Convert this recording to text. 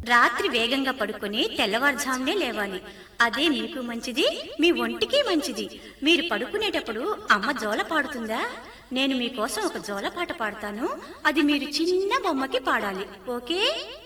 రాత్రి వేగంగా పడుకొని తెల్లవారుజామునే లేవాలి. అదే మీకు మంచిది, మీ ఒంటికి మంచిది. మీరు పడుకునేటప్పుడు అమ్మ జోల పాడుతుందా? నేను మీకోసం ఒక జోలపాట పాడతాను. అది మీరు చిన్న బొమ్మకి పాడాలి. ఓకే?